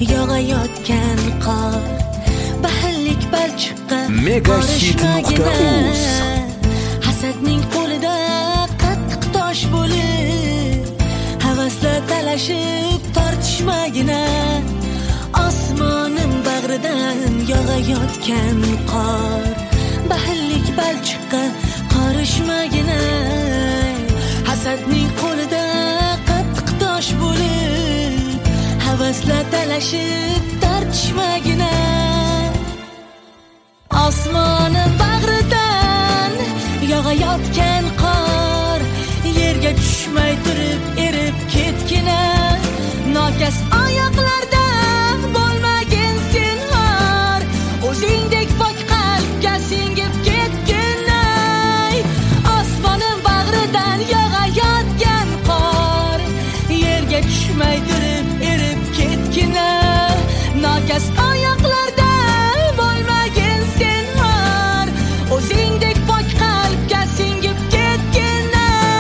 yog'ayotgan qor, bahillik balchiqqa Megahit.uz. Hasadning qo'lida qattiq tosh bo'lib, havaslar talashib tortishmagina. Osmonim bag'ridan yog'ayotgan qor, bahillik balchiqqa qorishmagina. Hasadning qo'lida qattiq tosh bo'lib, havaslar talashib tortishmagina. Osmonim bag'ridan yog'ayotgan qor, yerga tushmay turib erib ketgina. Nokas oyoqlarda bo'lmagin senhor, o'zingdek pok qalbga singib ketgina. Osmonim bag'ridan yog'ayotgan qor, yerga tushmay turib erib ketgina. Nokas oyoqlarda bo'lmagin senhor, o'zingdek pok qalbga singib ketgina.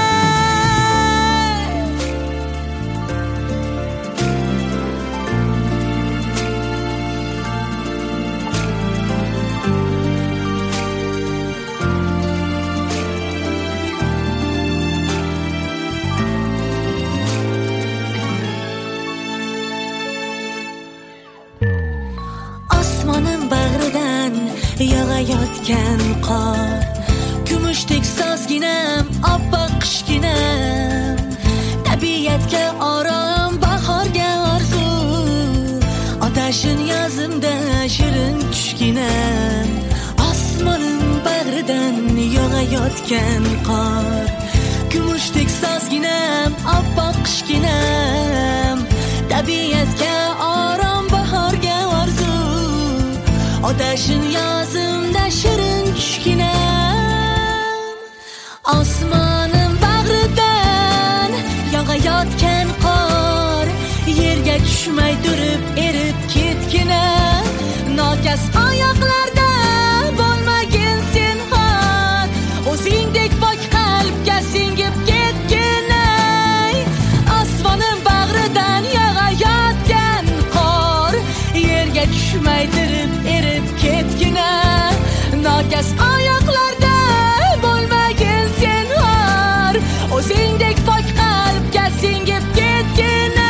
Osmonim bag'ridan yog'ayotgan qor, kumushdek sozginam, oppoq qishginam. Tabiatga orom, bahorga orzu, otashin yozimda shirin tushginam. Osmonim bag'ridan yog'ayotgan qor, kumushdek sozginam, oppoq qishginam. Tabiatga orom, bahorga orzu, otashin yozimda shirin tushginam. Osmonim bag'ridan yog'ayotgan qor, yerga tushmay turib erib ketgina. Nokas oyoqlarda bo'lmagin senhor, o'zingdek pok qalbga singib ketgina. Osmonim bag'ridan yog'ayotgan qor, yerga tushmay turib erib ketgina. Nokas oyoqlarda bo'lmagin senhor, o'zingdek pok qalbga singib ketgina.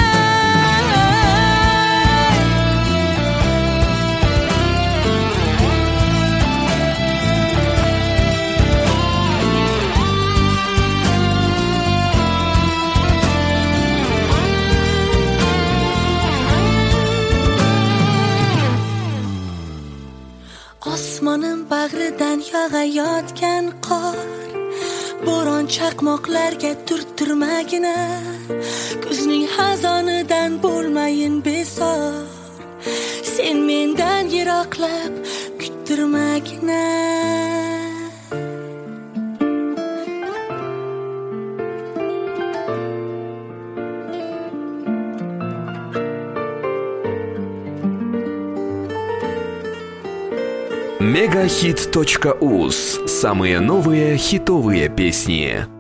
Osmonim bag'ridan yog'ayotgan qor, bo'ron chaqmoqlarga turttirmagina. Kuzning xazonidan bo'lmayin bezor, sen mendan yiroqlab kuttirmagina. Megahit.uz. Самые новые хитовые песни.